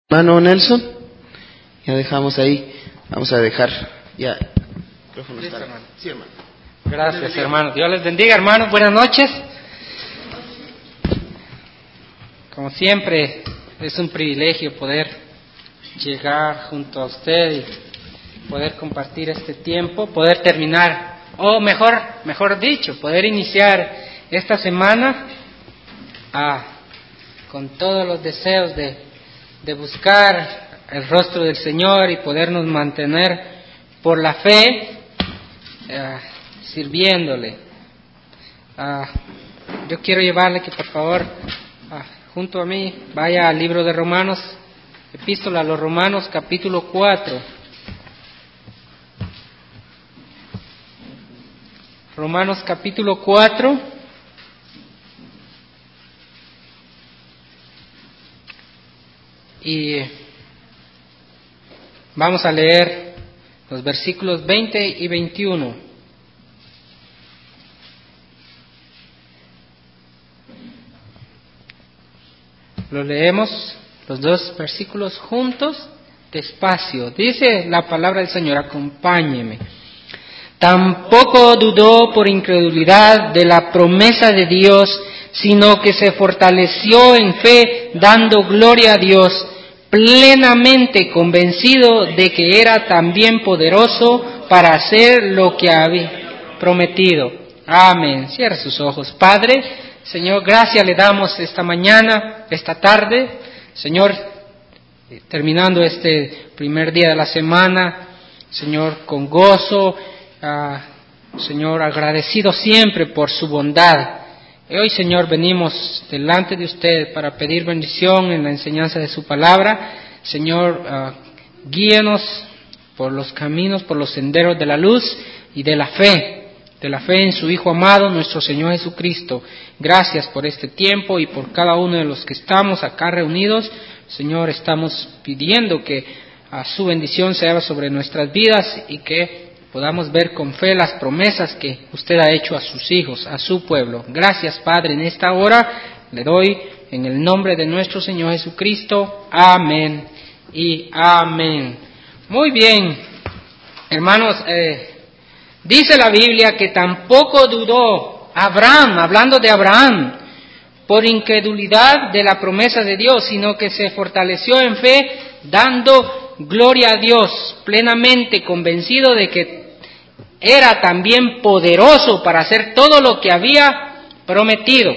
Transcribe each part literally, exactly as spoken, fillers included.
Hermano Nelson, ya dejamos ahí, vamos a dejar ya. El micrófono está. Hermano. Sí, hermano. Gracias, hermano. Dios les bendiga, hermanos. Buenas noches. Como siempre, es un privilegio poder llegar junto a usted y poder compartir este tiempo, poder terminar, o mejor, mejor dicho, poder iniciar esta semana ah, con todos los deseos de de buscar el rostro del Señor y podernos mantener por la fe eh, sirviéndole. Uh, yo quiero llevarle que por favor uh, junto a mí vaya al libro de Romanos, epístola a los Romanos capítulo cuatro. Romanos capítulo cuatro. Y vamos a leer los versículos veinte y veintiuno. Lo leemos los dos versículos juntos, despacio. Dice la palabra del Señor, acompáñeme. Tampoco dudó por incredulidad de la promesa de Dios, sino que se fortaleció en fe, dando gloria a Dios, plenamente convencido de que era también poderoso para hacer lo que había prometido. Amén. Cierra sus ojos. Padre, Señor, gracias le damos esta mañana, esta tarde. Señor, terminando este primer día de la semana, Señor, con gozo, uh, Señor, agradecido siempre por su bondad. Y hoy, Señor, venimos delante de usted para pedir bendición en la enseñanza de su palabra. Señor, uh, guíenos por los caminos, por los senderos de la luz y de la fe, de la fe en su Hijo amado, nuestro Señor Jesucristo. Gracias por este tiempo y por cada uno de los que estamos acá reunidos. Señor, estamos pidiendo que uh, su bendición sea sobre nuestras vidas y que podamos ver con fe las promesas que usted ha hecho a sus hijos, a su pueblo. Gracias, Padre, en esta hora le doy en el nombre de nuestro Señor Jesucristo. Amén y amén. Muy bien, hermanos, eh, dice la Biblia que tampoco dudó Abraham, hablando de Abraham, por incredulidad de la promesa de Dios, sino que se fortaleció en fe, dando gloria a Dios, plenamente convencido de que era también poderoso para hacer todo lo que había prometido.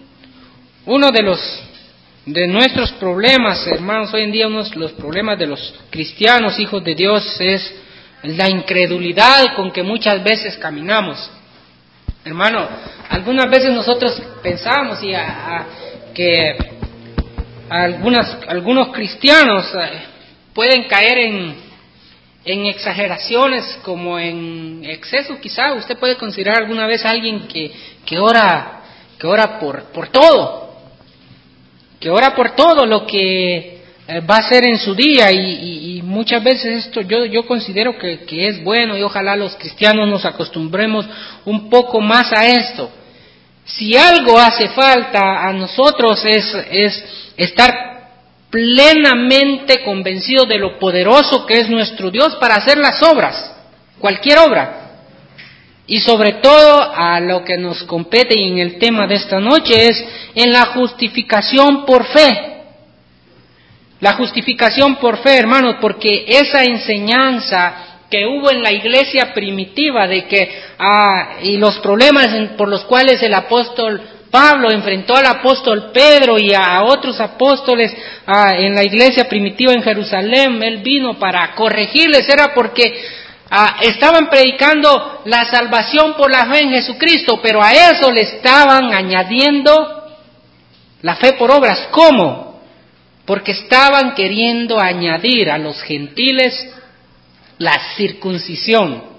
Uno de los de nuestros problemas, hermanos, hoy en día uno de los problemas de los cristianos, hijos de Dios, es la incredulidad con que muchas veces caminamos. Hermano, algunas veces nosotros pensamos y a, a, que algunas, algunos cristianos eh, pueden caer en en exageraciones, como en exceso. Quizá usted puede considerar alguna vez a alguien que, que ora, que ora por, por todo, que ora por todo lo que eh, va a hacer en su día, y, y, y muchas veces esto yo, yo considero que, que es bueno, y ojalá los cristianos nos acostumbremos un poco más a esto. Si algo hace falta a nosotros es, es estar plenamente convencido de lo poderoso que es nuestro Dios para hacer las obras, cualquier obra. Y sobre todo a lo que nos compete, y en el tema de esta noche, es en la justificación por fe. La justificación por fe, hermanos, porque esa enseñanza que hubo en la iglesia primitiva de que, ah, y los problemas por los cuales el apóstol Pablo enfrentó al apóstol Pedro y a otros apóstoles ah, en la iglesia primitiva en Jerusalén, él vino para corregirles, era porque ah, estaban predicando la salvación por la fe en Jesucristo, pero a eso le estaban añadiendo la fe por obras. ¿Cómo? Porque estaban queriendo añadir a los gentiles la circuncisión.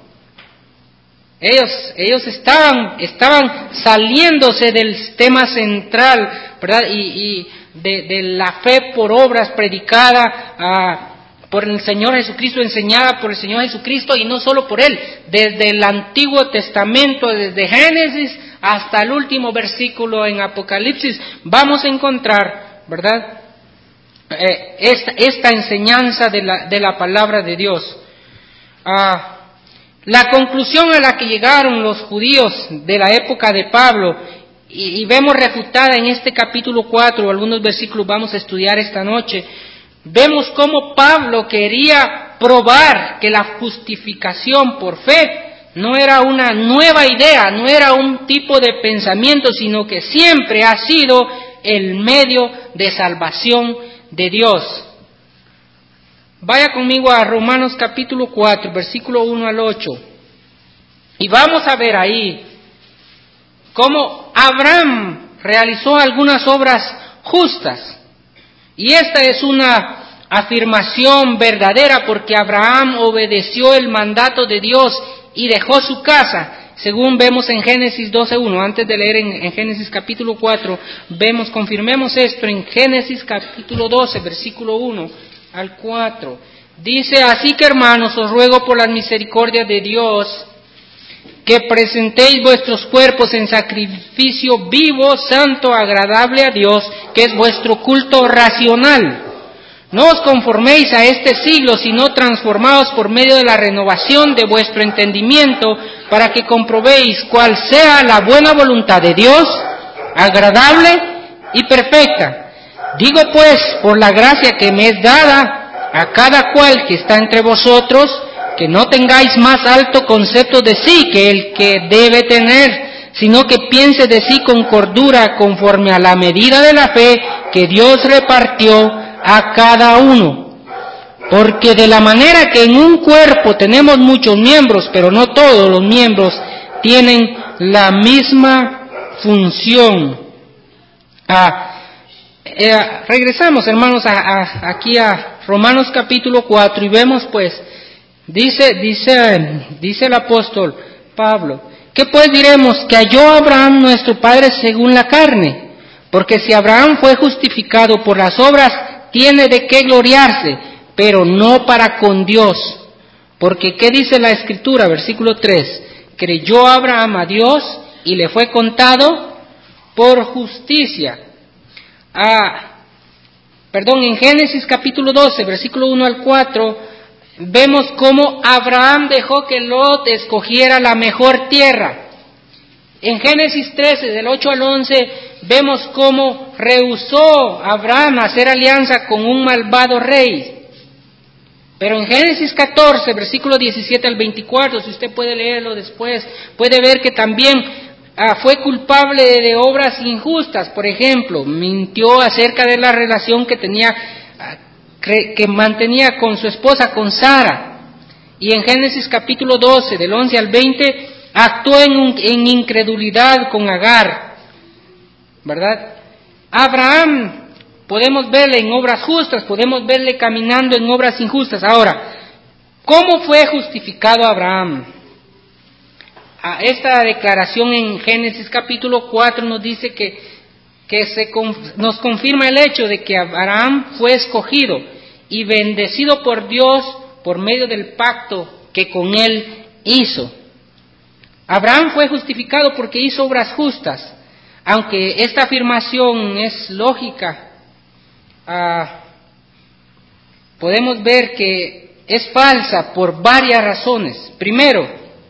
Ellos, ellos estaban, estaban saliéndose del tema central, ¿verdad? Y, y de, de la fe por obras predicada uh, por el Señor Jesucristo, enseñada por el Señor Jesucristo, y no solo por Él. Desde el Antiguo Testamento, desde Génesis hasta el último versículo en Apocalipsis, vamos a encontrar, ¿verdad?, eh, esta, esta enseñanza de la, de la palabra de Dios. Ah, la conclusión a la que llegaron los judíos de la época de Pablo, y, y vemos refutada en este capítulo cuatro, algunos versículos vamos a estudiar esta noche, vemos cómo Pablo quería probar que la justificación por fe no era una nueva idea, no era un tipo de pensamiento, sino que siempre ha sido el medio de salvación de Dios. Vaya conmigo a Romanos capítulo cuatro, versículo uno al ocho. Y vamos a ver ahí cómo Abraham realizó algunas obras justas. Y esta es una afirmación verdadera porque Abraham obedeció el mandato de Dios y dejó su casa, según vemos en Génesis doce uno. Antes de leer en, en Génesis capítulo cuatro, vemos, confirmemos esto en Génesis capítulo doce, versículo uno al cuatro. Dice: así que, hermanos, os ruego por las misericordias de Dios que presentéis vuestros cuerpos en sacrificio vivo, santo, agradable a Dios, que es vuestro culto racional. No os conforméis a este siglo, sino transformaos por medio de la renovación de vuestro entendimiento, para que comprobéis cuál sea la buena voluntad de Dios, agradable y perfecta. Digo pues, por la gracia que me es dada a cada cual que está entre vosotros, que no tengáis más alto concepto de sí que el que debe tener, sino que piense de sí con cordura, conforme a la medida de la fe que Dios repartió a cada uno. Porque de la manera que en un cuerpo tenemos muchos miembros, pero no todos los miembros tienen la misma función. Ah, eh, regresamos, hermanos, a, a, aquí a Romanos capítulo cuatro y vemos pues, dice, dice, dice el apóstol Pablo: ¿qué pues diremos? Que halló Abraham nuestro padre según la carne. Porque si Abraham fue justificado por las obras, tiene de qué gloriarse, pero no para con Dios. Porque ¿qué dice la Escritura? Versículo tres: creyó Abraham a Dios y le fue contado por justicia. Ah, perdón, en Génesis capítulo doce, versículo uno al cuatro, vemos cómo Abraham dejó que Lot escogiera la mejor tierra. En Génesis trece, del ocho al once, vemos cómo rehusó Abraham hacer alianza con un malvado rey. Pero en Génesis catorce, versículo diecisiete al veinticuatro, si usted puede leerlo después, puede ver que también ah, fue culpable de obras injustas. Por ejemplo, mintió acerca de la relación que tenía, ah, que mantenía con su esposa, con Sara. Y en Génesis capítulo doce, del once al veinte, actuó en, un, en incredulidad con Agar, ¿verdad? Abraham, podemos verle en obras justas, podemos verle caminando en obras injustas. Ahora, ¿cómo fue justificado Abraham? A esta declaración en Génesis capítulo cuatro nos dice que, que se, nos confirma el hecho de que Abraham fue escogido y bendecido por Dios por medio del pacto que con él hizo. Abraham fue justificado porque hizo obras justas, aunque esta afirmación es lógica. Ah, podemos ver que es falsa por varias razones. Primero,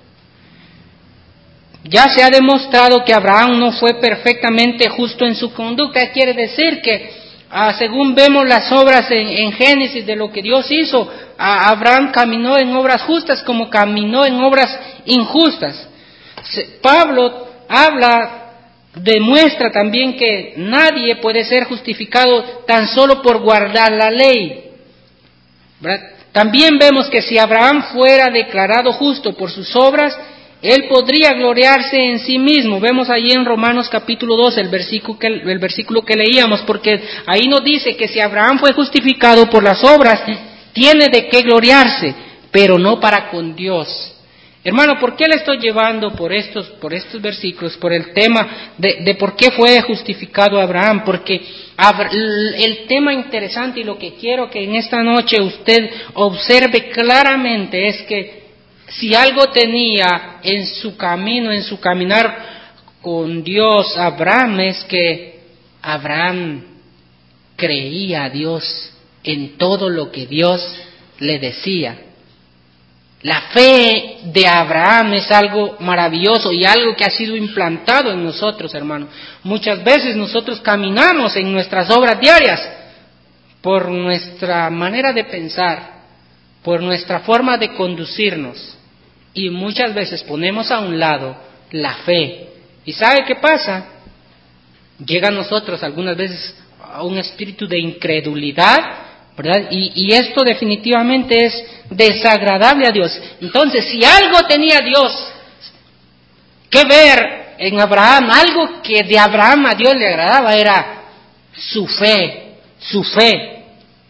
ya se ha demostrado que Abraham no fue perfectamente justo en su conducta. Quiere decir que, ah, según vemos las obras en, en Génesis de lo que Dios hizo, ah, Abraham caminó en obras justas como caminó en obras injustas. Pablo habla, demuestra también que nadie puede ser justificado tan solo por guardar la ley, ¿verdad? También vemos que si Abraham fuera declarado justo por sus obras, él podría gloriarse en sí mismo. Vemos allí en Romanos capítulo doce el versículo que, el versículo que leíamos, porque ahí nos dice que si Abraham fue justificado por las obras, tiene de qué gloriarse, pero no para con Dios. Hermano, ¿por qué le estoy llevando por estos, por estos versículos, por el tema de, de por qué fue justificado Abraham? Porque el tema interesante y lo que quiero que en esta noche usted observe claramente es que si algo tenía en su camino, en su caminar con Dios, Abraham, es que Abraham creía a Dios. en todo lo que Dios le decía. La fe de Abraham es algo maravilloso y algo que ha sido implantado en nosotros, hermanos. Muchas veces nosotros caminamos en nuestras obras diarias por nuestra manera de pensar, por nuestra forma de conducirnos, y muchas veces ponemos a un lado la fe. ¿Y sabe qué pasa? Llega a nosotros algunas veces a un espíritu de incredulidad, ¿verdad? Y, y esto definitivamente es desagradable a Dios. Entonces, si algo tenía Dios que ver en Abraham, algo que de Abraham a Dios le agradaba, era su fe, su fe.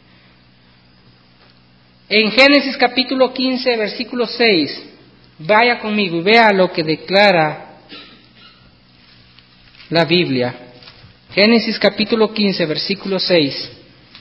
En Génesis capítulo quince, versículo seis, vaya conmigo y vea lo que declara la Biblia. Génesis capítulo quince, versículo seis.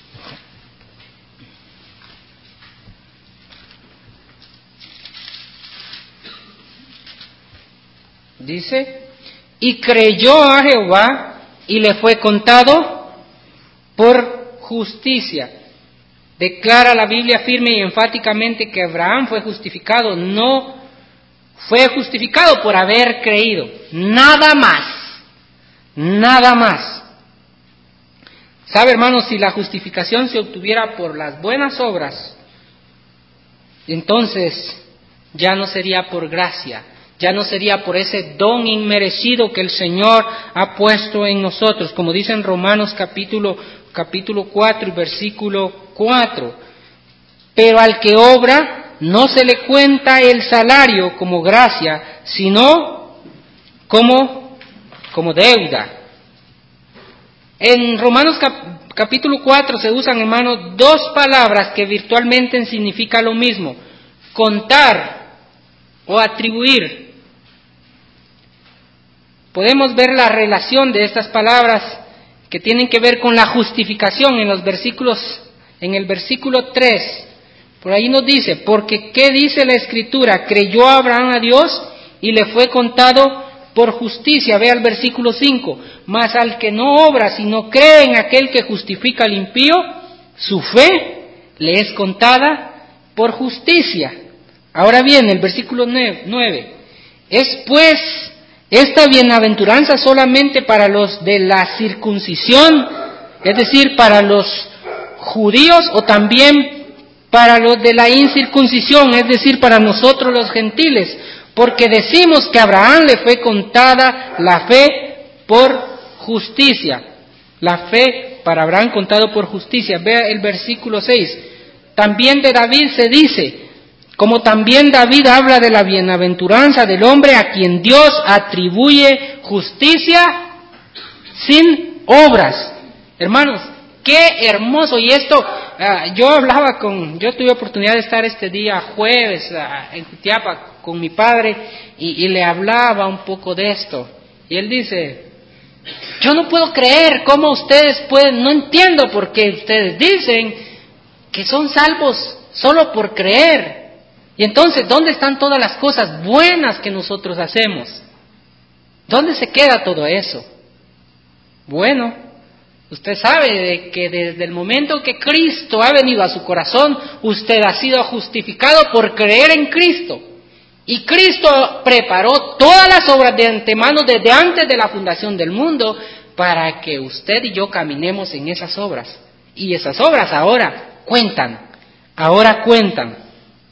Dice, y creyó a Jehová y le fue contado por justicia. Declara la Biblia firme y enfáticamente que Abraham fue justificado, no fue justificado por haber creído, nada más, nada más. ¿Sabe, hermanos? Si la justificación se obtuviera por las buenas obras, entonces ya no sería por gracia, ya no sería por ese don inmerecido que el Señor ha puesto en nosotros, como dice en Romanos capítulo, capítulo cuatro y versículo cuatro. Pero al que obra no se le cuenta el salario como gracia, sino como, como deuda. En Romanos cap, capítulo cuatro se usan, hermanos, dos palabras que virtualmente significan lo mismo: contar o atribuir. Podemos ver la relación de estas palabras que tienen que ver con la justificación en los versículos, en el versículo tres. Por ahí nos dice, porque ¿qué dice la Escritura? Creyó Abraham a Dios y le fue contado por justicia. Vea el versículo cinco. Mas al que no obra, sino cree en aquel que justifica al impío, su fe le es contada por justicia. Ahora bien, el versículo nueve. Es pues esta bienaventuranza solamente para los de la circuncisión, es decir, para los judíos, o también para los de la incircuncisión, es decir, para nosotros los gentiles, porque decimos que a Abraham le fue contada la fe por justicia. La fe para Abraham contado por justicia. Vea el versículo seis. También de David se dice, como también David habla de la bienaventuranza del hombre a quien Dios atribuye justicia sin obras. Hermanos, qué hermoso. Y esto, uh, yo hablaba con, yo tuve oportunidad de estar este día jueves uh, en Jutiapa con mi padre y, y le hablaba un poco de esto. Y él dice, yo no puedo creer cómo ustedes pueden, no entiendo por qué ustedes dicen que son salvos solo por creer. Y entonces, ¿dónde están todas las cosas buenas que nosotros hacemos? ¿Dónde se queda todo eso? Bueno, usted sabe de que desde el momento que Cristo ha venido a su corazón, usted ha sido justificado por creer en Cristo. Y Cristo preparó todas las obras de antemano desde antes de la fundación del mundo para que usted y yo caminemos en esas obras. Y esas obras ahora cuentan, ahora cuentan.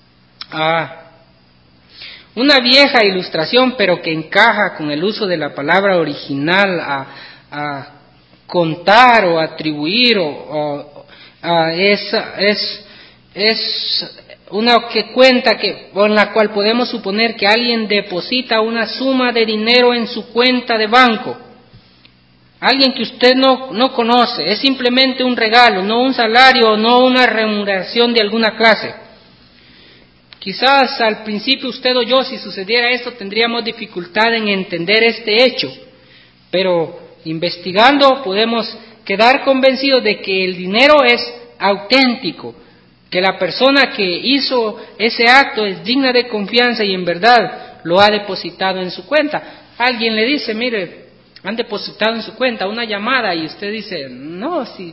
Ah, una vieja ilustración, pero que encaja con el uso de la palabra original a, a contar o atribuir, o, o a, es, es, es una que cuenta que, con la cual podemos suponer que alguien deposita una suma de dinero en su cuenta de banco. Alguien que usted no, no conoce, es simplemente un regalo, no un salario, no una remuneración de alguna clase. Quizás al principio usted o yo, si sucediera esto, tendríamos dificultad en entender este hecho, pero investigando podemos quedar convencidos de que el dinero es auténtico, que la persona que hizo ese acto es digna de confianza y en verdad lo ha depositado en su cuenta. Alguien le dice, mire, han depositado en su cuenta una llamada, y usted dice, no, si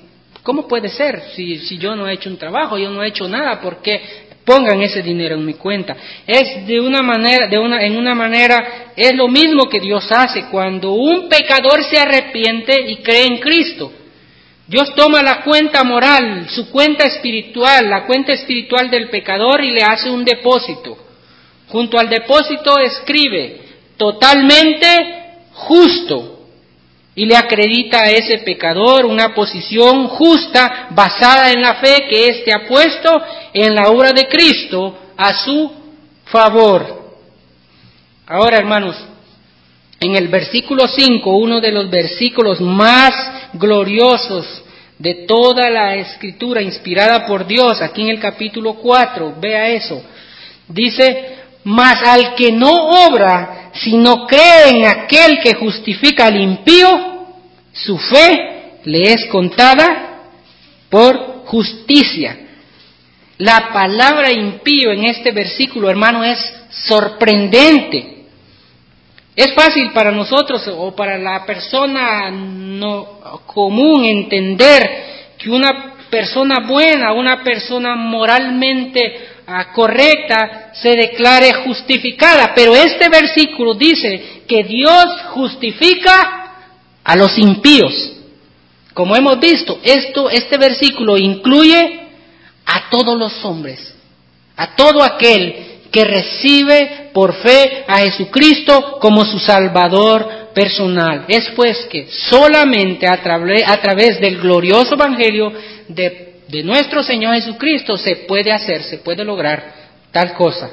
¿Cómo puede ser? Si, si yo no he hecho un trabajo, yo no he hecho nada, ¿por qué pongan ese dinero en mi cuenta? Es de una manera, de una, en una manera, es lo mismo que Dios hace cuando un pecador se arrepiente y cree en Cristo. Dios toma la cuenta moral, su cuenta espiritual, la cuenta espiritual del pecador y le hace un depósito. Junto al depósito escribe, totalmente justo. Y le acredita a ese pecador una posición justa basada en la fe que éste ha puesto en la obra de Cristo a su favor. Ahora, hermanos, en el versículo cinco, uno de los versículos más gloriosos de toda la Escritura inspirada por Dios, aquí en el capítulo cuatro, vea eso, dice: mas al que no obra, sino cree en aquel que justifica al impío, su fe le es contada por justicia. La palabra impío en este versículo, hermano, es sorprendente. Es fácil para nosotros o para la persona no común entender que una persona buena, una persona moralmente uh, correcta, se declare justificada. Pero este versículo dice que Dios justifica a los impíos. Como hemos visto, esto, este versículo incluye a todos los hombres, a todo aquel que recibe por fe a Jesucristo como su Salvador personal. Es pues que solamente a, tra- a través del glorioso Evangelio de, de nuestro Señor Jesucristo se puede hacer, se puede lograr tal cosa.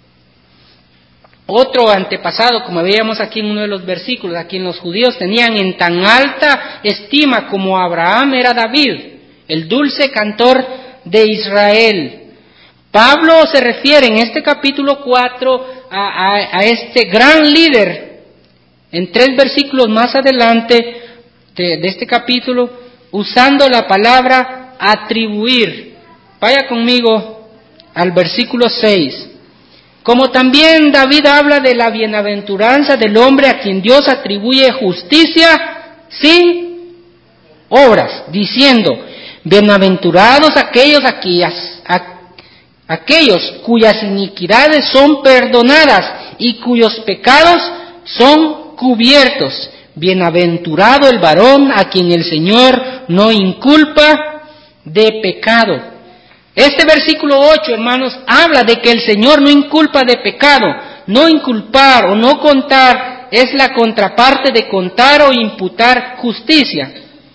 Otro antepasado, como veíamos aquí en uno de los versículos, a quien los judíos tenían en tan alta estima como Abraham era David, el dulce cantor de Israel. Pablo se refiere en este capítulo cuatro a, a, a este gran líder, en tres versículos más adelante de, de este capítulo, usando la palabra atribuir. Vaya conmigo al versículo seis. Como también David habla de la bienaventuranza del hombre a quien Dios atribuye justicia sin obras, diciendo: bienaventurados aquellos a quienes, a, aquellos cuyas iniquidades son perdonadas y cuyos pecados son cubiertos. Bienaventurado el varón a quien el Señor no inculpa de pecado. Este versículo ocho, hermanos, habla de que el Señor no inculpa de pecado. No inculpar o no contar es la contraparte de contar o imputar justicia.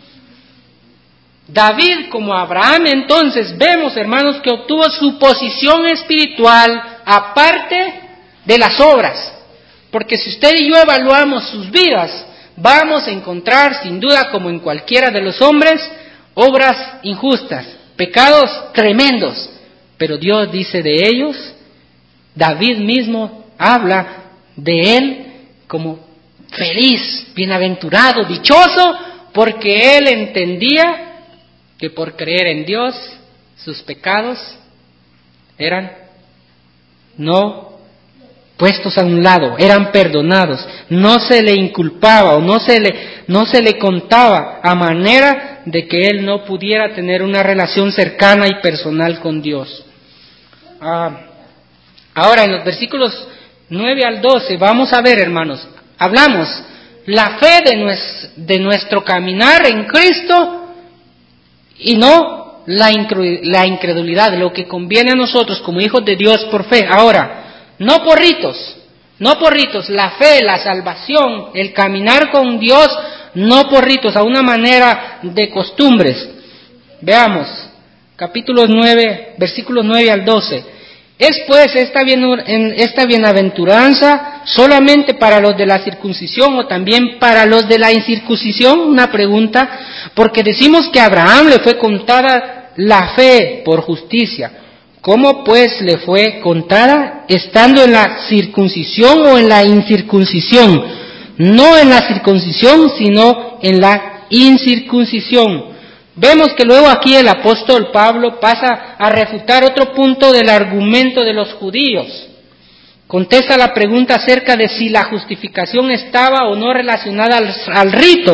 David, como Abraham, entonces vemos, hermanos, que obtuvo su posición espiritual aparte de las obras. Porque si usted y yo evaluamos sus vidas, vamos a encontrar, sin duda, como en cualquiera de los hombres, obras injustas, pecados tremendos. Pero Dios dice de ellos, David mismo habla de él como feliz, bienaventurado, dichoso, porque él entendía que por creer en Dios, sus pecados eran no puestos a un lado, eran perdonados, no se le inculpaba o no se le, no se le contaba a manera de que él no pudiera tener una relación cercana y personal con Dios. Ah, ahora en los versículos nueve al doce vamos a ver, hermanos, hablamos la fe de, nues, de nuestro caminar en Cristo y no la, incre, la incredulidad, lo que conviene a nosotros como hijos de Dios por fe. Ahora, no por ritos, no por ritos, la fe, la salvación, el caminar con Dios, no por ritos, a una manera de costumbres. Veamos, capítulo nueve, versículos nueve al doce. Es pues esta, bien, esta bienaventuranza solamente para los de la circuncisión o también para los de la incircuncisión, una pregunta, porque decimos que a Abraham le fue contada la fe por justicia. ¿Cómo pues le fue contada? Estando en la circuncisión o en la incircuncisión. No en la circuncisión, sino en la incircuncisión. Vemos que luego aquí el apóstol Pablo pasa a refutar otro punto del argumento de los judíos. Contesta la pregunta acerca de si la justificación estaba o no relacionada al, al rito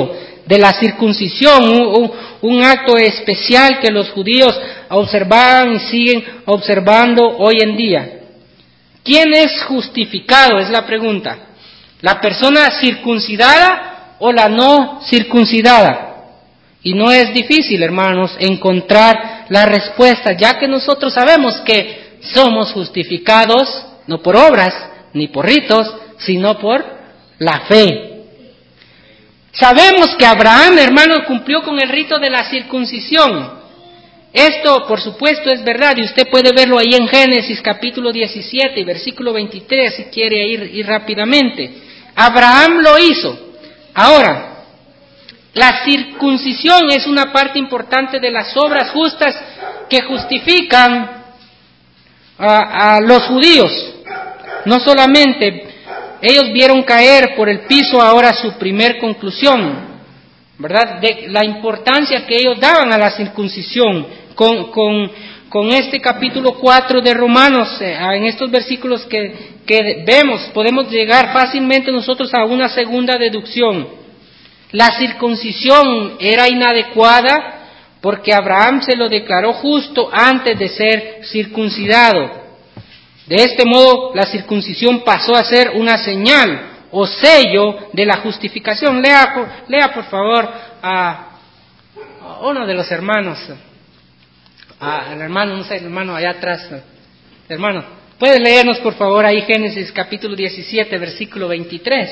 de la circuncisión, un, un, un acto especial que los judíos observaban y siguen observando hoy en día. ¿Quién es justificado? Es la pregunta. ¿La persona circuncidada o la no circuncidada? Y no es difícil, hermanos, encontrar la respuesta, ya que nosotros sabemos que somos justificados no por obras ni por ritos, sino por la fe. Sabemos que Abraham, hermano, cumplió con el rito de la circuncisión. Esto, por supuesto, es verdad, y usted puede verlo ahí en Génesis capítulo diecisiete y versículo veintitrés, si quiere ir, ir rápidamente. Abraham lo hizo. Ahora, la circuncisión es una parte importante de las obras justas que justifican a, a los judíos. No solamente ellos vieron caer por el piso ahora su primer conclusión, ¿verdad? De la importancia que ellos daban a la circuncisión. Con, con, con este capítulo cuatro de Romanos, eh, en estos versículos que, que vemos, podemos llegar fácilmente nosotros a una segunda deducción. La circuncisión era inadecuada porque Abraham se lo declaró justo antes de ser circuncidado. De este modo, la circuncisión pasó a ser una señal o sello de la justificación. Lea, lea por favor a uno de los hermanos, a, el hermano, no sé, el hermano allá atrás. Hermano, ¿puedes leernos por favor ahí Génesis capítulo diecisiete, versículo veintitrés?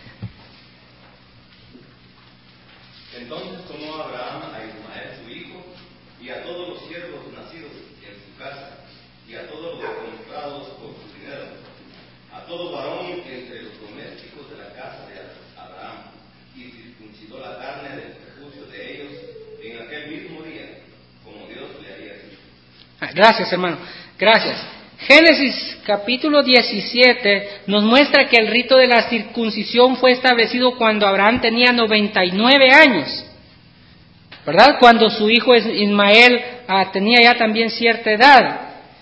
Entonces tomó Abraham a Ismael su hijo, y a todos los siervos nacidos en su casa, y a todos los comprados por su dinero, a todo varón entre los domésticos de la casa de Abraham, y circuncidó la carne del prepucio de ellos en aquel mismo día, como Dios le había dicho. Gracias, hermano, gracias. Génesis capítulo diecisiete nos muestra que el rito de la circuncisión fue establecido cuando Abraham tenía noventa y nueve años, ¿verdad? Cuando su hijo Ismael ah, tenía ya también cierta edad.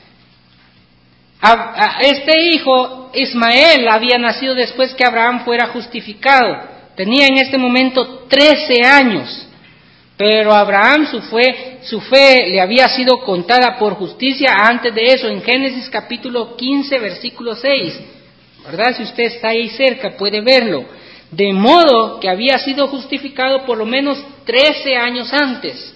A, a este hijo Ismael había nacido después que Abraham fuera justificado. Tenía en este momento trece años. Pero Abraham, su fe, su fe le había sido contada por justicia antes de eso, en Génesis capítulo quince, versículo seis, ¿verdad? Si usted está ahí cerca, puede verlo. De modo que había sido justificado por lo menos trece años antes.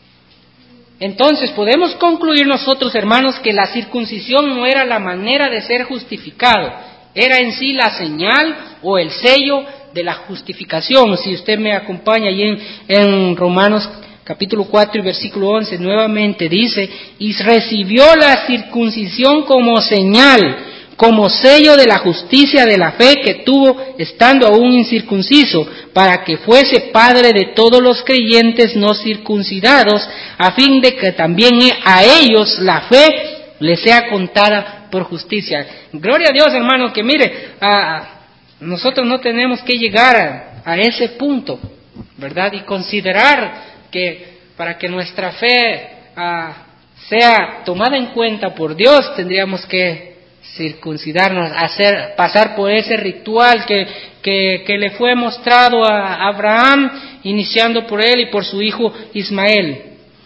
Entonces, podemos concluir nosotros, hermanos, que la circuncisión no era la manera de ser justificado, era en sí la señal o el sello de la justificación. Si usted me acompaña ahí en, en Romanos capítulo cuatro y versículo once, nuevamente dice, y recibió la circuncisión como señal, como sello de la justicia de la fe que tuvo estando aún incircunciso, para que fuese padre de todos los creyentes no circuncidados, a fin de que también a ellos la fe les sea contada por justicia. Gloria a Dios, hermano, que mire, a nosotros no tenemos que llegar a, a ese punto, ¿verdad? Y considerar que para que nuestra fe uh, sea tomada en cuenta por Dios, tendríamos que circuncidarnos, hacer, pasar por ese ritual que, que, que le fue mostrado a Abraham, iniciando por él y por su hijo Ismael.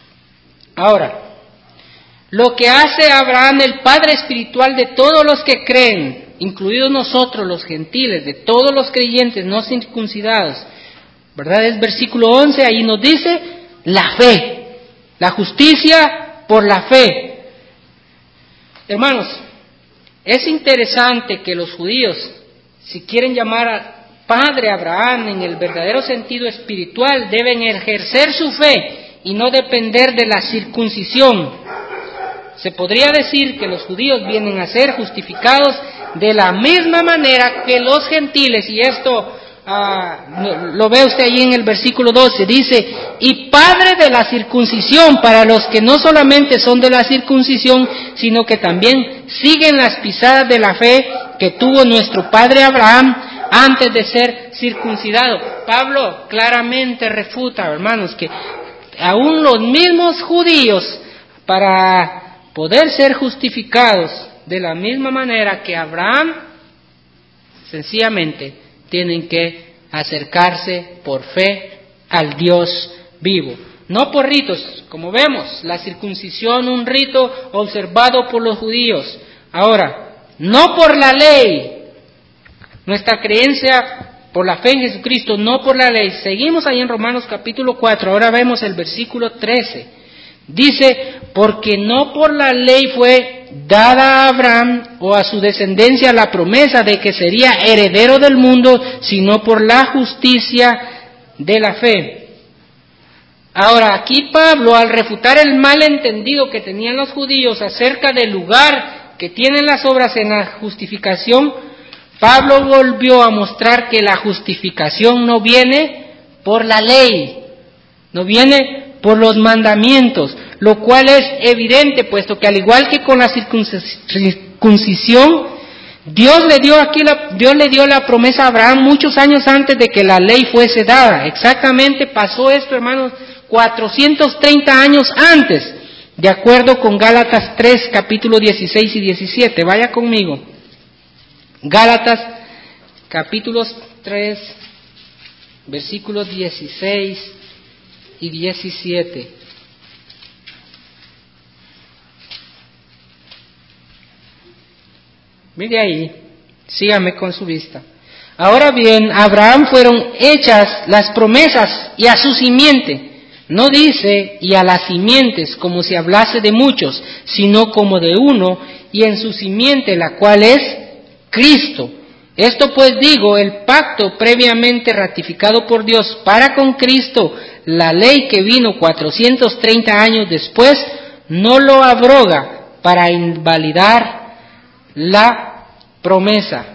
Ahora, lo que hace a Abraham el padre espiritual de todos los que creen, incluidos nosotros los gentiles, de todos los creyentes no circuncidados, ¿verdad? Es versículo once, ahí nos dice la fe, la justicia por la fe. Hermanos, es interesante que los judíos, si quieren llamar a padre Abraham en el verdadero sentido espiritual, deben ejercer su fe y no depender de la circuncisión. Se podría decir que los judíos vienen a ser justificados de la misma manera que los gentiles, y esto uh, lo ve usted ahí en el versículo doce, dice, y padre de la circuncisión para los que no solamente son de la circuncisión, sino que también siguen las pisadas de la fe que tuvo nuestro padre Abraham antes de ser circuncidado. Pablo claramente refuta, hermanos, que aún los mismos judíos, para poder ser justificados de la misma manera que Abraham, sencillamente tienen que acercarse por fe al Dios vivo. No por ritos, como vemos, la circuncisión, un rito observado por los judíos. Ahora, no por la ley, nuestra creencia por la fe en Jesucristo, no por la ley. Seguimos ahí en Romanos capítulo cuatro, ahora vemos el versículo trece. Dice, porque no por la ley fue dada a Abraham o a su descendencia la promesa de que sería heredero del mundo, sino por la justicia de la fe. Ahora, aquí Pablo, al refutar el malentendido que tenían los judíos acerca del lugar que tienen las obras en la justificación, Pablo volvió a mostrar que la justificación no viene por la ley, no viene por los mandamientos, lo cual es evidente, puesto que al igual que con la circuncisión, Dios le dio aquí la, Dios le dio la promesa a Abraham muchos años antes de que la ley fuese dada. Exactamente pasó esto, hermanos, cuatrocientos treinta años antes, de acuerdo con Gálatas tres, capítulo dieciséis y diecisiete. Vaya conmigo. Gálatas, capítulos tres, versículos dieciséis y diecisiete. Mire ahí, sígame con su vista. Ahora bien, a Abraham fueron hechas las promesas y a su simiente. No dice y a las simientes como si hablase de muchos, sino como de uno, y en su simiente, la cual es Cristo. Esto pues digo, el pacto previamente ratificado por Dios para con Cristo, la ley que vino cuatrocientos treinta años después, no lo abroga para invalidar la promesa.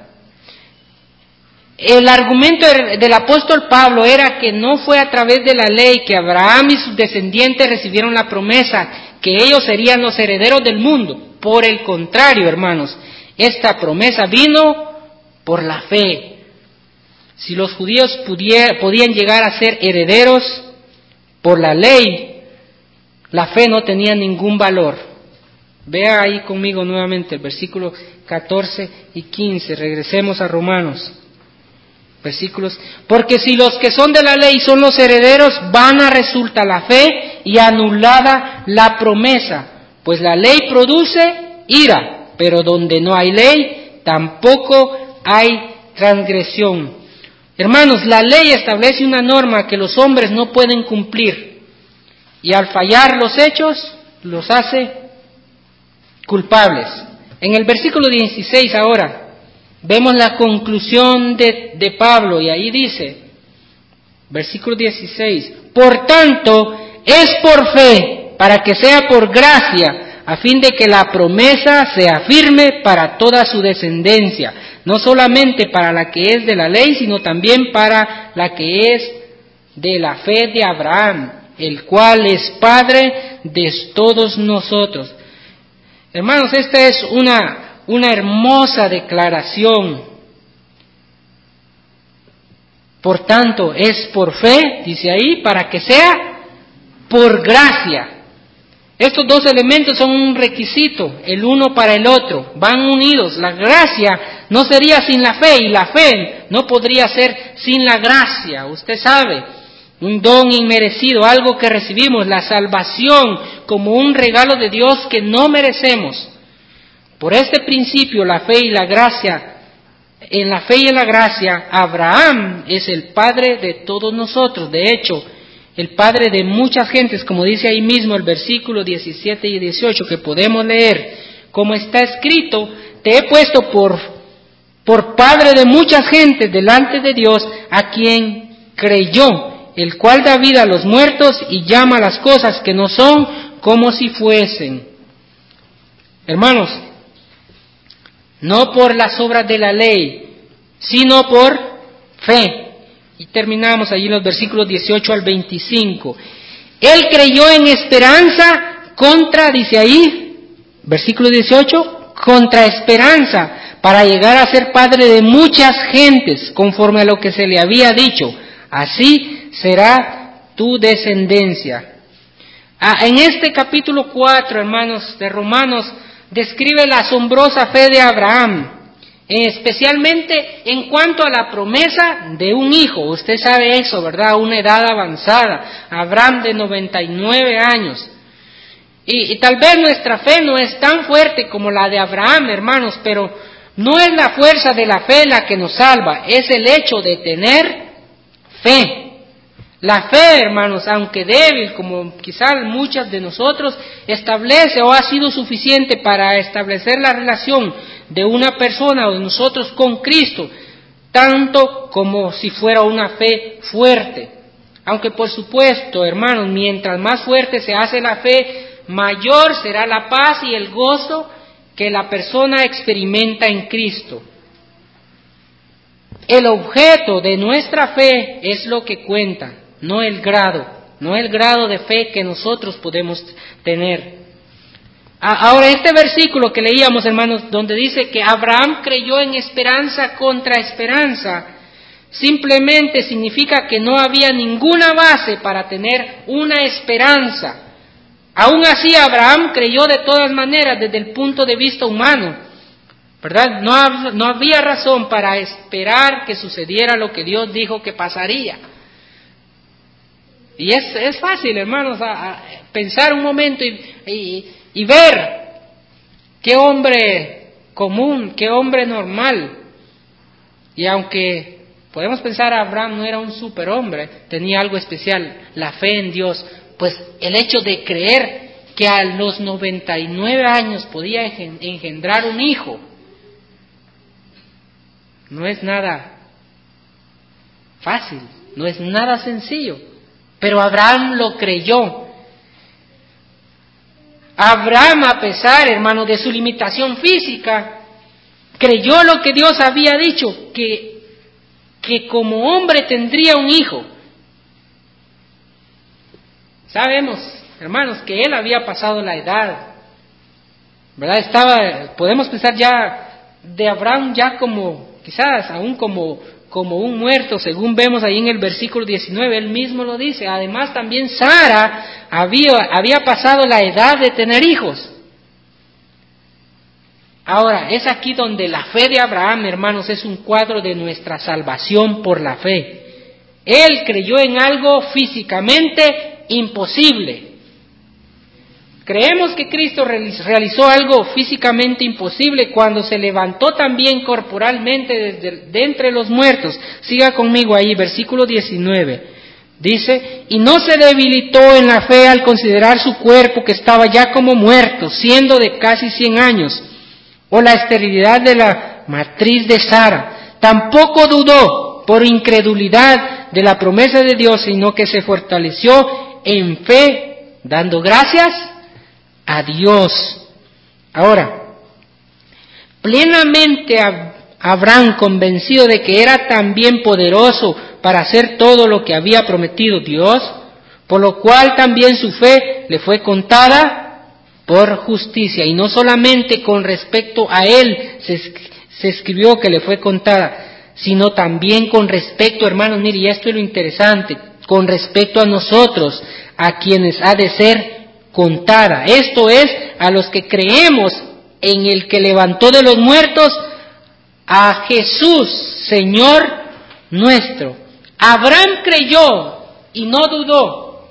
El argumento del apóstol Pablo era que no fue a través de la ley que Abraham y sus descendientes recibieron la promesa, que ellos serían los herederos del mundo. Por el contrario, hermanos, esta promesa vino por la fe. Si los judíos pudiera, podían llegar a ser herederos por la ley, la fe no tenía ningún valor. Vea ahí conmigo nuevamente el versículo catorce y quince, regresemos a Romanos. Versículos, porque si los que son de la ley son los herederos, vana resulta la fe y anulada la promesa, pues la ley produce ira, pero donde no hay ley, tampoco hay transgresión. Hermanos, la ley establece una norma que los hombres no pueden cumplir, y al fallar los hechos, los hace culpables. En el versículo dieciséis ahora, vemos la conclusión de, de Pablo, y ahí dice, versículo dieciséis, por tanto, es por fe, para que sea por gracia, a fin de que la promesa sea firme para toda su descendencia, no solamente para la que es de la ley, sino también para la que es de la fe de Abraham, el cual es Padre de todos nosotros. Hermanos, esta es una Una hermosa declaración. Por tanto, es por fe, dice ahí, para que sea por gracia. Estos dos elementos son un requisito, el uno para el otro, van unidos. La gracia no sería sin la fe, y la fe no podría ser sin la gracia. Usted sabe, un don inmerecido, algo que recibimos, la salvación como un regalo de Dios que no merecemos. Por este principio, la fe y la gracia, en la fe y en la gracia, Abraham es el padre de todos nosotros. De hecho, el padre de muchas gentes, como dice ahí mismo el versículo diecisiete y dieciocho, que podemos leer, como está escrito, te he puesto por, por padre de muchas gentes delante de Dios, a quien creyó, el cual da vida a los muertos y llama a las cosas que no son como si fuesen. Hermanos, no por las obras de la ley, sino por fe. Y terminamos allí en los versículos dieciocho al veinticinco. Él creyó en esperanza contra, dice ahí, versículo dieciocho, contra esperanza, para llegar a ser padre de muchas gentes, conforme a lo que se le había dicho. Así será tu descendencia. Ah, en este capítulo cuatro, hermanos, de Romanos, describe la asombrosa fe de Abraham. especialmente en cuanto a la promesa de un hijo. Usted sabe eso, ¿verdad? A una edad avanzada, Abraham de noventa y nueve años. Y, y tal vez nuestra fe no es tan fuerte como la de Abraham, hermanos, pero no es la fuerza de la fe la que nos salva, es el hecho de tener fe. La fe, hermanos, aunque débil, como quizás muchas de nosotros, establece o ha sido suficiente para establecer la relación de una persona o de nosotros con Cristo, tanto como si fuera una fe fuerte. Aunque por supuesto, hermanos, mientras más fuerte se hace la fe, mayor será la paz y el gozo que la persona experimenta en Cristo. El objeto de nuestra fe es lo que cuenta, no el grado, no el grado de fe que nosotros podemos tener. Ahora, este versículo que leíamos, hermanos, donde dice que Abraham creyó en esperanza contra esperanza, simplemente significa que no había ninguna base para tener una esperanza. Aún así, Abraham creyó de todas maneras desde el punto de vista humano, ¿verdad? No, no había razón para esperar que sucediera lo que Dios dijo que pasaría. Y es, es fácil, hermanos, a, a pensar un momento y, y, y ver qué hombre común, qué hombre normal. Y aunque podemos pensar Abraham no era un superhombre, tenía algo especial, la fe en Dios. Pues el hecho de creer que a los noventa y nueve años podía engendrar un hijo, no es nada fácil, no es nada sencillo, pero Abraham lo creyó. Abraham, a pesar, hermano, de su limitación física, creyó lo que Dios había dicho, que, que como hombre tendría un hijo. Sabemos, hermanos, que él había pasado la edad, ¿verdad? Estaba, podemos pensar ya de Abraham ya como, quizás aún como, como un muerto, según vemos ahí en el versículo diecinueve, él mismo lo dice. Además también Sara había, había pasado la edad de tener hijos. Ahora, es aquí donde la fe de Abraham, hermanos, es un cuadro de nuestra salvación por la fe. Él creyó en algo físicamente imposible. Creemos que Cristo realizó algo físicamente imposible cuando se levantó también corporalmente desde, de entre los muertos. Siga conmigo ahí, versículo diecinueve. Dice, y no se debilitó en la fe al considerar su cuerpo que estaba ya como muerto, siendo de casi cien años, o la esterilidad de la matriz de Sara. Tampoco dudó por incredulidad de la promesa de Dios, sino que se fortaleció en fe, dando gracias a Dios. Ahora, plenamente Abraham, convencido de que era también poderoso para hacer todo lo que había prometido Dios, por lo cual también su fe le fue contada por justicia. Y no solamente con respecto a él se, se escribió que le fue contada, sino también con respecto, hermanos, mire, y esto es lo interesante, con respecto a nosotros, a quienes ha de ser contada. Esto es, a los que creemos en el que levantó de los muertos a Jesús, Señor nuestro. Abraham creyó y no dudó.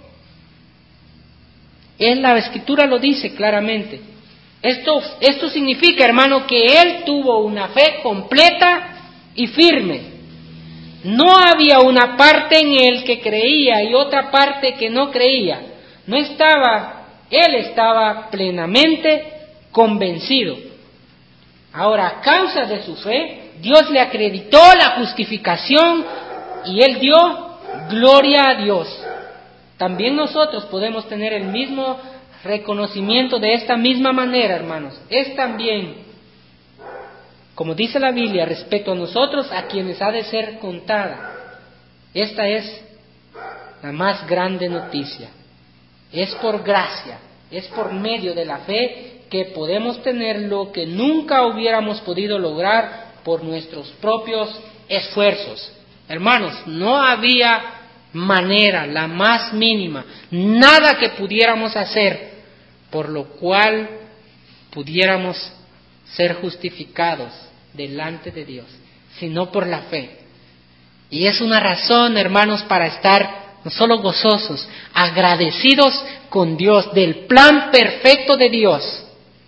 En la Escritura lo dice claramente. Esto, esto significa, hermano, que él tuvo una fe completa y firme. No había una parte en él que creía y otra parte que no creía. No estaba, él estaba plenamente convencido. Ahora, a causa de su fe, Dios le acreditó la justificación y él dio gloria a Dios. También nosotros podemos tener el mismo reconocimiento de esta misma manera, hermanos. Es también, como dice la Biblia, respecto a nosotros, a quienes ha de ser contada. Esta es la más grande noticia. Es por gracia, es por medio de la fe que podemos tener lo que nunca hubiéramos podido lograr por nuestros propios esfuerzos. Hermanos, no había manera, la más mínima, nada que pudiéramos hacer por lo cual pudiéramos ser justificados delante de Dios, sino por la fe. Y es una razón, hermanos, para estar no solo gozosos, agradecidos con Dios del plan perfecto de Dios.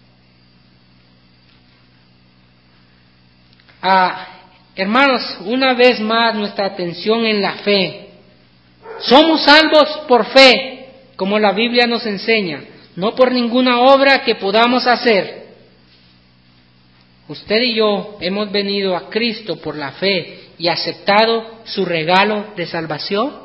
Ah, hermanos, una vez más nuestra atención en la fe. Somos salvos por fe, como la Biblia nos enseña, no por ninguna obra que podamos hacer. Usted y yo hemos venido a Cristo por la fe y aceptado su regalo de salvación.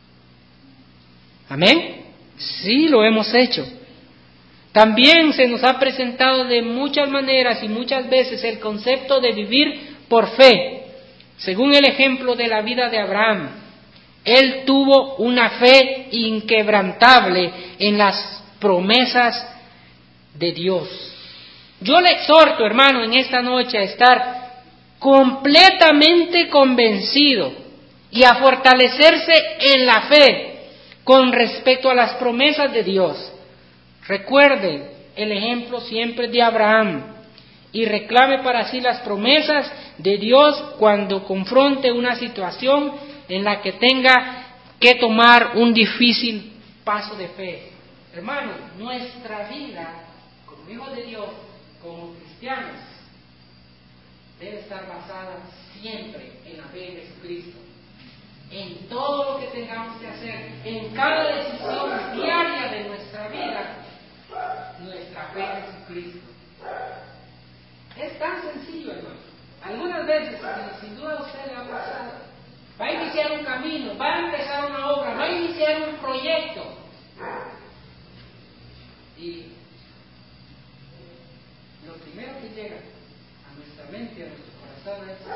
¿Amén? Sí, lo hemos hecho. También se nos ha presentado de muchas maneras y muchas veces el concepto de vivir por fe, según el ejemplo de la vida de Abraham. Él tuvo una fe inquebrantable en las promesas de Dios. Yo le exhorto, hermano, en esta noche a estar completamente convencido y a fortalecerse en la fe con respecto a las promesas de Dios. Recuerde el ejemplo siempre de Abraham y reclame para sí las promesas de Dios cuando confronte una situación en la que tenga que tomar un difícil paso de fe. Hermano, nuestra vida como hijos de Dios, como cristianos, debe estar basada siempre en la fe de Jesucristo. En todo lo que tengamos que hacer, en cada decisión diaria de nuestra vida, nuestra fe en Jesucristo. Es tan sencillo, hermano. Algunas veces, sin duda a usted le ha pasado, va a iniciar un camino, va a empezar una obra, va a iniciar un proyecto. Y lo primero que llega a nuestra mente, a nuestro corazón, es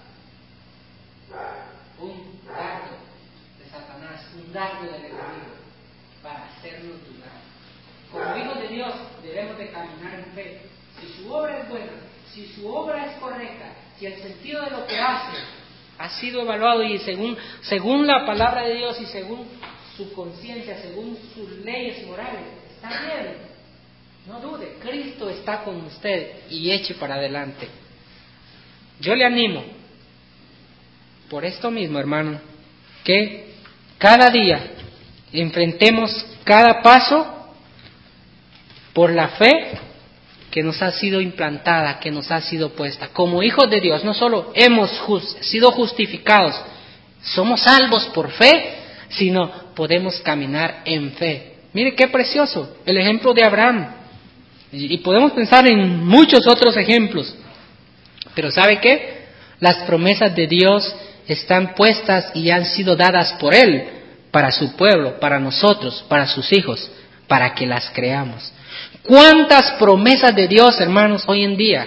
un dardo de Satanás, un dardo del enemigo, para hacernos dudar. Como hijos de Dios debemos de caminar en fe. Si su obra es buena, si su obra es correcta, si el sentido de lo que hace ha sido evaluado y según, según la palabra de Dios y según su conciencia, según sus leyes morales, está bien. No dude, Cristo está con usted y eche para adelante. Yo le animo, por esto mismo, hermano, que cada día enfrentemos cada paso por la fe que nos ha sido implantada, que nos ha sido puesta. Como hijos de Dios, no solo hemos just, sido justificados, somos salvos por fe, sino podemos caminar en fe. Mire qué precioso el ejemplo de Abraham. Y, y podemos pensar en muchos otros ejemplos. Pero ¿sabe qué? Las promesas de Dios están puestas y han sido dadas por Él para su pueblo, para nosotros, para sus hijos, para que las creamos. ¿Cuántas promesas de Dios, hermanos, hoy en día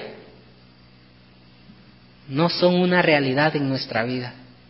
no son una realidad en nuestra vida?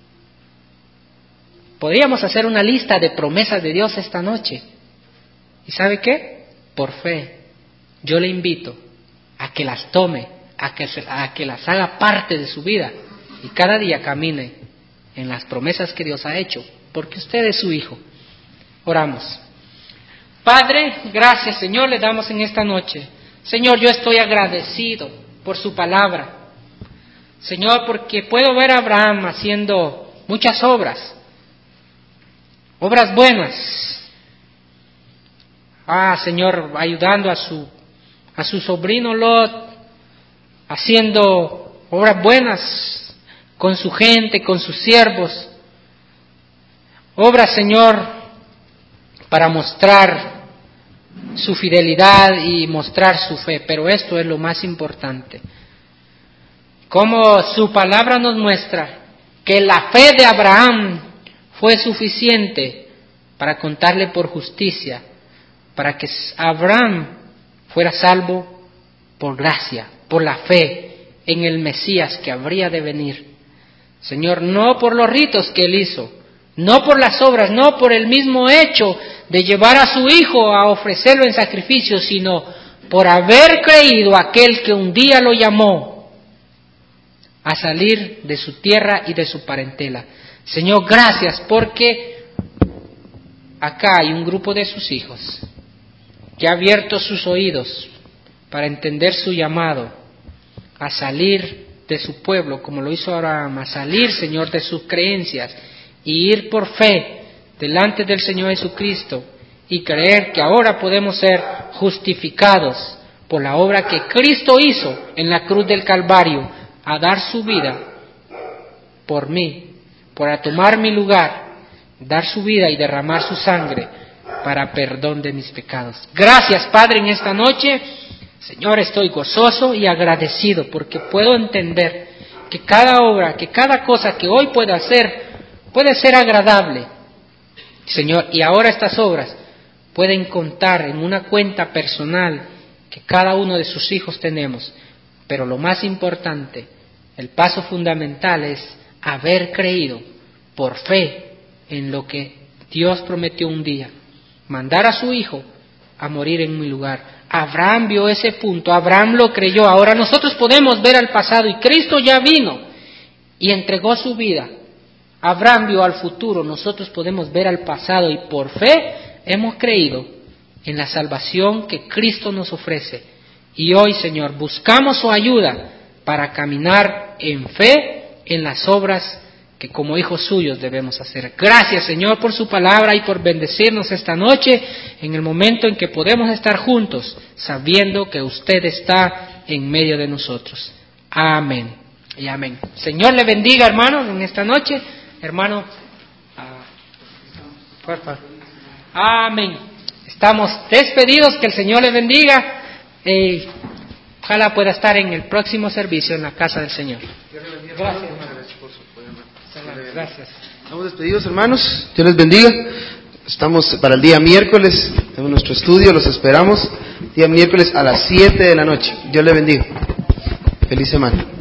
Podríamos hacer una lista de promesas de Dios esta noche. ¿Y sabe qué? Por fe, yo le invito a que las tome, a que, a que las haga parte de su vida y cada día camine en las promesas que Dios ha hecho, porque usted es su hijo. Oramos. Padre, gracias, Señor, le damos en esta noche. Señor, yo estoy agradecido por su palabra. Señor, porque puedo ver a Abraham haciendo muchas obras, obras buenas. Ah, Señor, ayudando a su, a su sobrino Lot, haciendo obras buenas con su gente, con sus siervos. Obras, Señor, para mostrar su fidelidad y mostrar su fe, pero esto es lo más importante. Como su palabra nos muestra que la fe de Abraham fue suficiente para contarle por justicia, para que Abraham fuera salvo por gracia, por la fe en el Mesías que habría de venir. Señor, no por los ritos que él hizo, no por las obras, no por el mismo hecho de llevar a su hijo a ofrecerlo en sacrificio, sino por haber creído aquel que un día lo llamó a salir de su tierra y de su parentela. Señor, gracias porque acá hay un grupo de sus hijos que ha abierto sus oídos para entender su llamado a salir de su pueblo, como lo hizo Abraham, a salir, Señor, de sus creencias y ir por fe delante del Señor Jesucristo y creer que ahora podemos ser justificados por la obra que Cristo hizo en la cruz del Calvario, a dar su vida por mí, por tomar mi lugar, dar su vida y derramar su sangre para perdón de mis pecados. Gracias, Padre, en esta noche. Señor, estoy gozoso y agradecido porque puedo entender que cada obra, que cada cosa que hoy pueda hacer, puede ser agradable. Señor, y ahora estas obras pueden contar en una cuenta personal que cada uno de sus hijos tenemos. Pero lo más importante, el paso fundamental es haber creído por fe en lo que Dios prometió un día, mandar a su hijo a morir en mi lugar. Abraham vio ese punto, Abraham lo creyó. Ahora nosotros podemos ver al pasado y Cristo ya vino y entregó su vida. Abraham vio al futuro, nosotros podemos ver al pasado y por fe hemos creído en la salvación que Cristo nos ofrece. Y hoy, Señor, buscamos su ayuda para caminar en fe en las obras que como hijos suyos debemos hacer. Gracias, Señor, por su palabra y por bendecirnos esta noche en el momento en que podemos estar juntos, sabiendo que usted está en medio de nosotros. Amén y amén. Señor le bendiga, hermanos, en esta noche. Hermano, uh, por favor. Amén. Estamos despedidos, que el Señor le bendiga. Eh, ojalá pueda estar en el próximo servicio en la casa del Señor. Gracias, hermano. Gracias. Estamos despedidos, hermanos. Dios les bendiga. Estamos para el día miércoles en nuestro estudio. Los esperamos. Día miércoles a las siete de la noche. Dios les bendiga. Feliz semana.